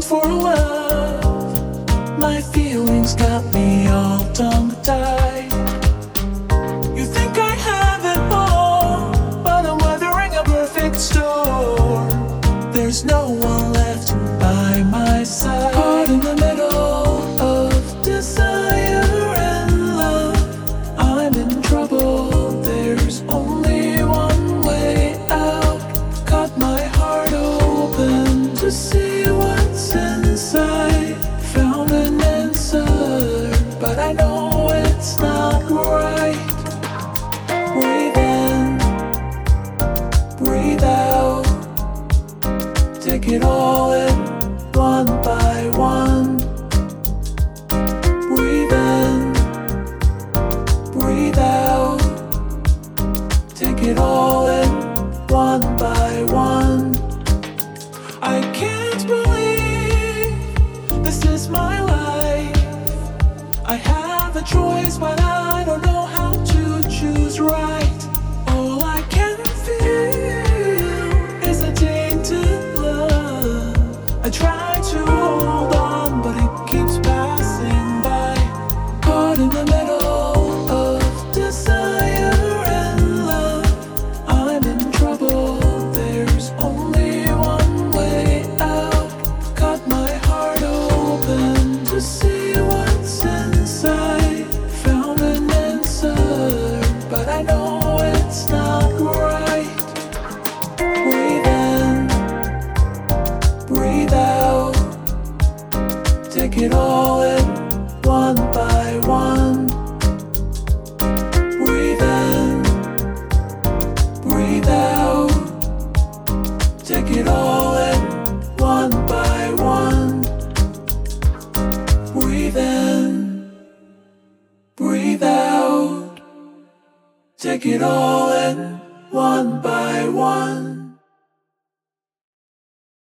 for love. My feelings got me all tongue-tied. You think I have it all, but I'm weathering a perfect storm. There's no one left by my side. Caught in the middle of desire and love, I'm in trouble. There's only one way out. Cut my heart open to see what's inside. Found an answer, but I know it's not right. Breathe in, breathe out. Take it all in, one by one. Breathe in, breathe out. Take it all in, one by one. I can't believe this is my life. I have a choice, but I don't know how to choose right. All I can feel is a tainted love. I try to hold on, but it keeps passing by. Caught in the middle of desire and love, I'm in trouble. There's only one way out. Cut my heart open to see what's inside. Found an answer, but I know it's not right. Breathe in, breathe out. Take it all in, one by one. Breathe in, breathe out. Take it all in, one by one. Breathe in, breathe out. Take it all in, one by one.